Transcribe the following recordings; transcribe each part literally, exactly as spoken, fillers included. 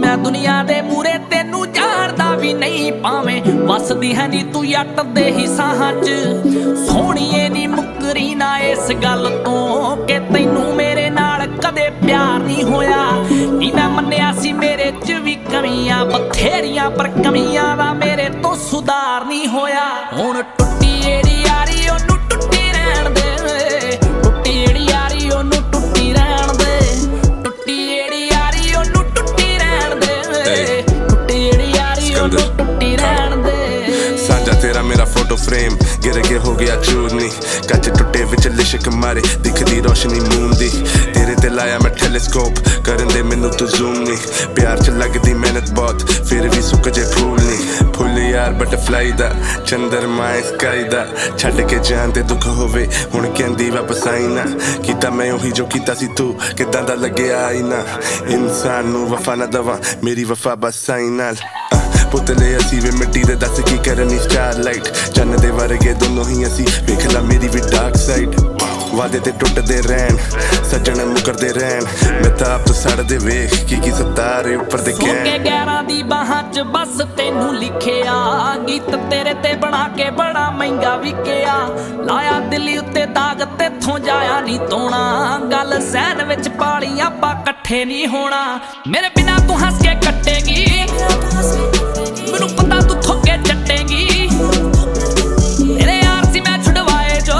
मैं दुनिया दे मूरे तेनू जानदा भी नहीं पावे वसदी है नी तू जट दे ही साहां च सोहणीए नी मुकरी ना इस गल तो कि तैनू मेरे नाल कदे प्यार नहीं होया नी मैं मन्निया सी मेरे च भी कमियां बथेरियां पर कमियां दा मेरे तो सुधार नहीं होया हुण टुट्टी एड़ी यारी ओनू टुट्टी रहण दे टुट्टी एड़ी यारी ओनू टुट्टी रहण दे टुट्टी एड़ी यारी ओनू टुट्टी रहण दे टुट्टी एड़ी यारी ओनू टुट्टी रहण दे साझा तेरा मेरा फोटो फ्रेम गिर के हो गया चूरनी कच टुटे विच लिशक मारे दिखदी रोशनी मून दी तेरे ते लाया मैं टेलीस्कोप करन दे मैनू तू जूम नहीं प्यार च लगदी मेहनत बहुत फिर भी सुक जे फूल नहीं फुल यार बटरफ्लाई दा चंद्रमा स्काई दा छड्ड के जान ते दुख होवे हुण कहंदी वापस आई ना कीता मैं ओही जो कीता सी तू किदां दा लग्या आई ना इंसान नू वफा ना दवा मेरी वफा बस आई नाल पुतले असी वे मिट्टी दे दस की करनी स्टारलाइट चन्न दे वर्गे दोनों ही असी वेख ला मेरी भी डार्क साइड वादे ते टुटदे रहन सज्जण मुकरदे रहन मैं तां आप तो सड़दे वेख की की सतारे ऊपर दे के के ग्यारह दी बाहां च बस तैनू लिखिया गीत तेरे ते बना के बड़ा महंगा विकिया लाया दिल उत्ते दाग तेथों जाया नहीं तोना गल सहन विच पाली आपां इकट्ठे नहीं होना मेरे बिना तू हंस के कटेगी मैनू पता तू थोके चटेगी तेरे यार सी मैं छुड़वाए जो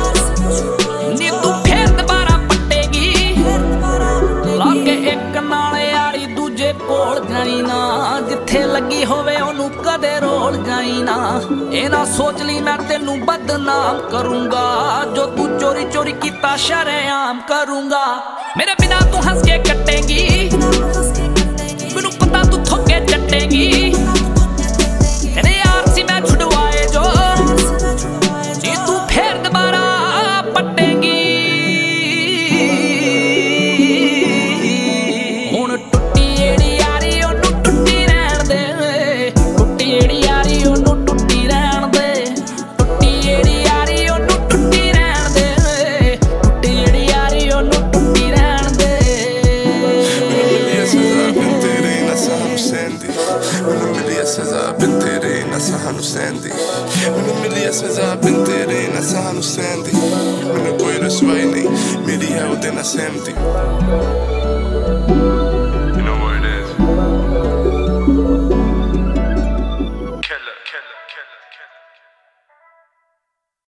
नी तू फिर दोबारा पटेगी लागे एक नाल यारी दूजे कोल जाई ना जिथे लगी होवे ओनू कदे रोल जाई ना ए ना सोच ली मैं तेनू बदनाम करूंगा जो तू चोरी चोरी कीता शरेआम करूंगा मेरे बिना तू हंस के कटेगी मैनू पता तू थोके चटेगी तेरे यार सी मैं छुड़वाए जो नी तू फिर दोबारा पटेगी हुण टुट्टी एड़ी यारी ओनू टुट्टी रहण दे टुट्टी एड़ी यारी ओनू टुट्टी रहण दे टुट्टी एड़ी यारी ओनू टुट्टी रहण दे टुट्टी एड़ी यारी ओनू टुट्टी रहण दे सज़ा बिन तेरे ना सानू सैंदी मैनू मिली है सज़ा बिन तेरे ना सानू सैंदी मैनू कोई रसवाई नहीं मेरी है ओदे ना सहमती